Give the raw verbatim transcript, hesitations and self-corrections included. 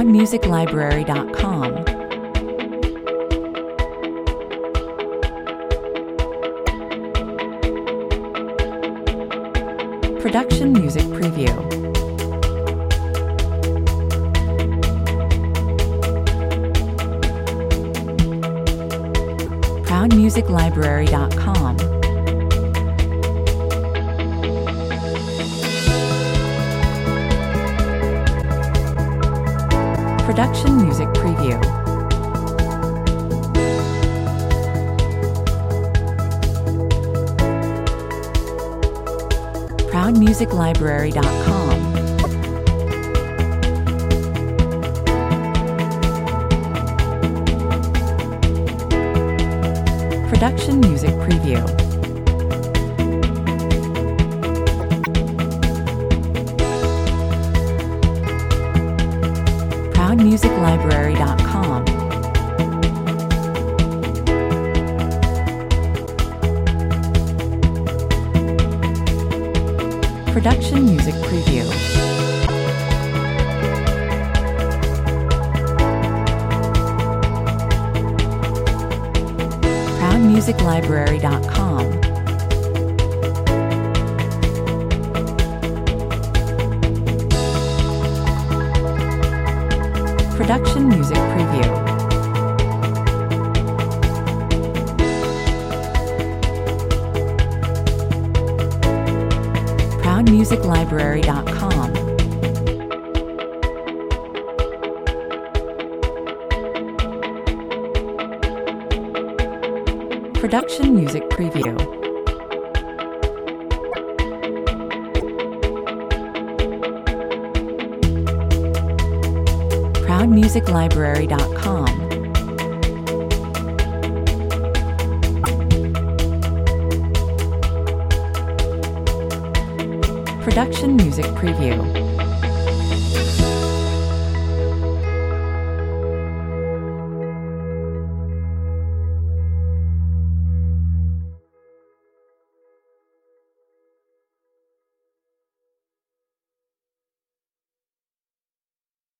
proud music library dot com. Production Music Preview. proud music library dot com. Production Music Preview. proud music library dot com. Production Music Preview. proud music library dot com. Production Music Preview. proud music library dot com. Production Music Preview. proud music library dot com. Production Music Preview. proud music library dot com. Production Music Preview.